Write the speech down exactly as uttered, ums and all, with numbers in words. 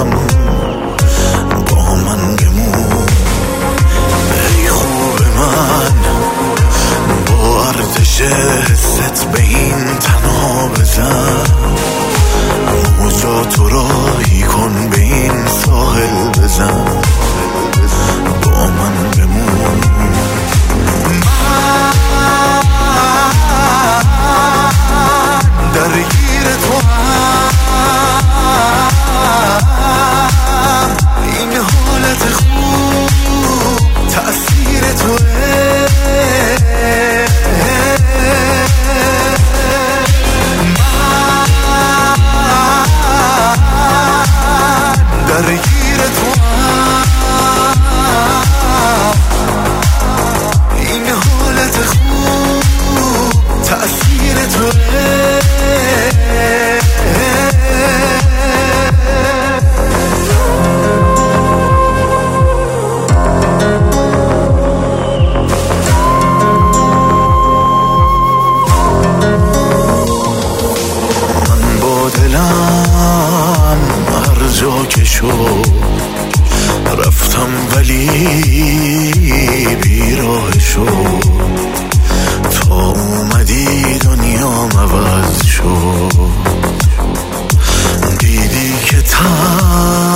با من بمون. ای خوب من با ارتش حست به این تنها بزن، موجاتو راهی کن به این ساحل بزن، با من بمون. من درگیر تو هم، این حالت خوب تأثیر توه. من درگیر تو هم، این حالت خوب تأثیر توه. جا که شد رفتم ولی بیراه شد، تا اومدی دنیام عوض شد. دیدی که تن